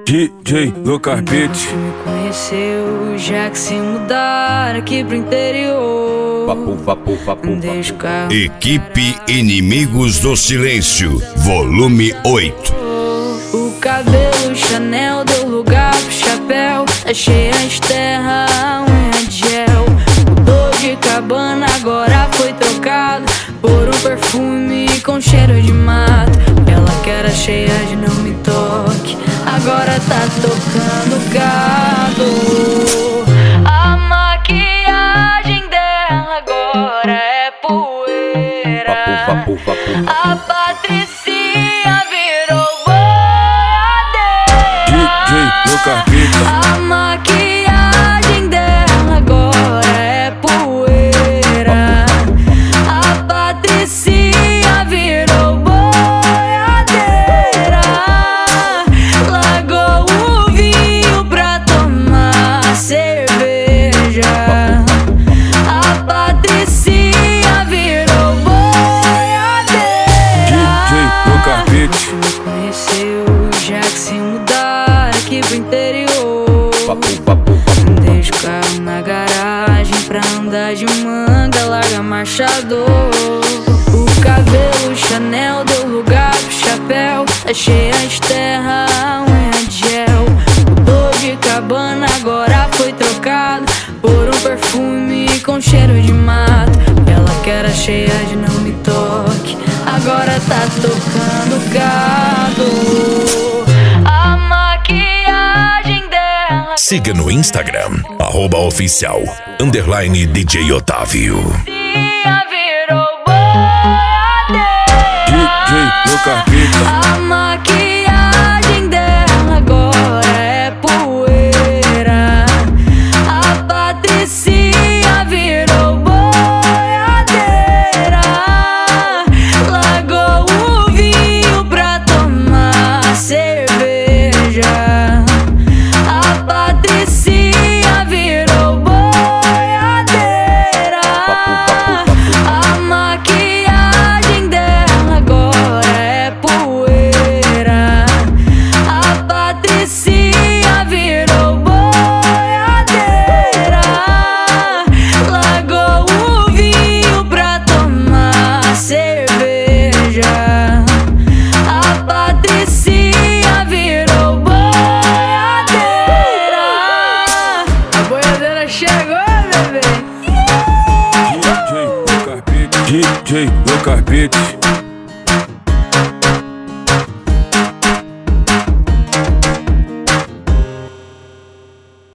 DJ Lucas Beats. Me conheceu já que se mudar aqui pro interior. Deixa o carro. Equipe Inimigos do Silêncio, volume 8. O cabelo Chanel deu lugar pro chapéu. Tá cheia de terra, a unha de gel. Mudou de cabana, agora foi trocado por um perfume com cheiro de mato. Ela que era cheia de não me toque, agora tá tocando gado. A maquiagem dela agora é poeira. A Patricinha virou boiadeira. DJ Lucas Beats. A maquiagem dela agora é poeira. A Patricinha virou boiadeira. Largou o vinho pra tomar cerveja. A Patricinha virou boiadeira. DJ Lucas Beats. Me conheceu já que se mudar aqui pro interior. Deixa o carro na garagem pra andar de manga, larga marchador. O cabelo Chanel deu lugar pro chapéu. Tá cheia de terra, a unha de gel. Mudou de cabana, agora foi trocado por um perfume com cheiro de mato. Ela que era cheia de não me toque, agora tá tocando gado. A maquiagem dela Siga no Instagram, @oficial _DJ Otávio. virou boiadeira. DJ Lucas Beats. A maquiagem dela agora é poeira. A Patricinha virou boiadeira. Largou o vinho pra tomar cerveja. A Patricinha virou boiadeira. A maquiagem dela agora é poeira. A Patricinha virou boiadeira. Largou o vinho pra tomar cerveja. A Patricinha virou boiadeira. A boiadeira chegou, bebê. DJ Lucas Beats. DJ Lucas Beats.